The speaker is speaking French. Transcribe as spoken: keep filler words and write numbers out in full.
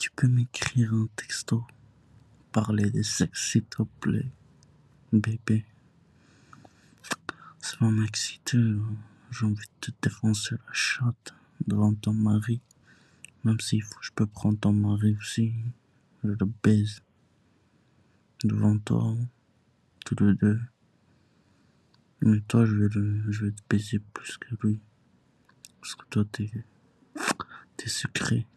tu peux m'écrire un texto, parler de sexe s'il te plaît, bébé. Ça va m'exciter, hein. J'ai envie de te défoncer la chatte devant ton mari. Même s'il faut, je peux prendre ton mari aussi. Je le baise devant toi, tous les deux. Mais toi, je vais, le, je vais te baiser plus que lui. Parce que toi, t'es, t'es secret.